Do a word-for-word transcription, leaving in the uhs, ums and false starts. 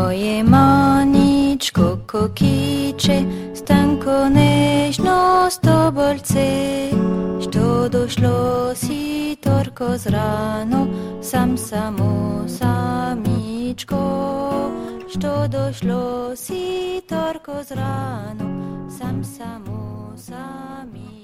Moje maničko, ko kiče, stanko nežno s tobolce, što došlo si torko zrano, sam samo samičko, što došlo si torko zrano, sam samo samičko.